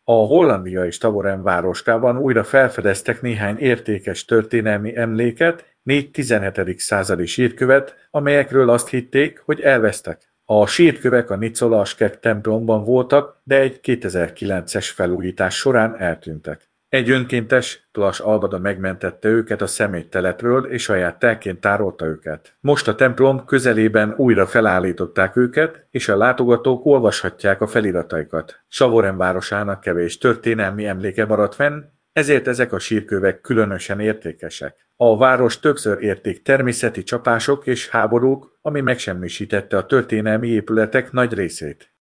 A Hollandia és Tavoren városkában újra felfedeztek néhány értékes történelmi emléket, 4. 17. századi sírkövet, amelyekről azt hitték, hogy elvesztek. A sírkövek a Nicola-Askek templomban voltak, de egy 2009-es felújítás során eltűntek. Egy önkéntes, Tulas Albada megmentette őket a szeméttelepről, és saját telkén tárolta őket. Most a templom közelében újra felállították őket, és a látogatók olvashatják a felirataikat. Savoren városának kevés történelmi emléke maradt fenn, ezért ezek a sírkövek különösen értékesek. A város többször érték természeti csapások és háborúk, ami megsemmisítette a történelmi épületek nagy részét.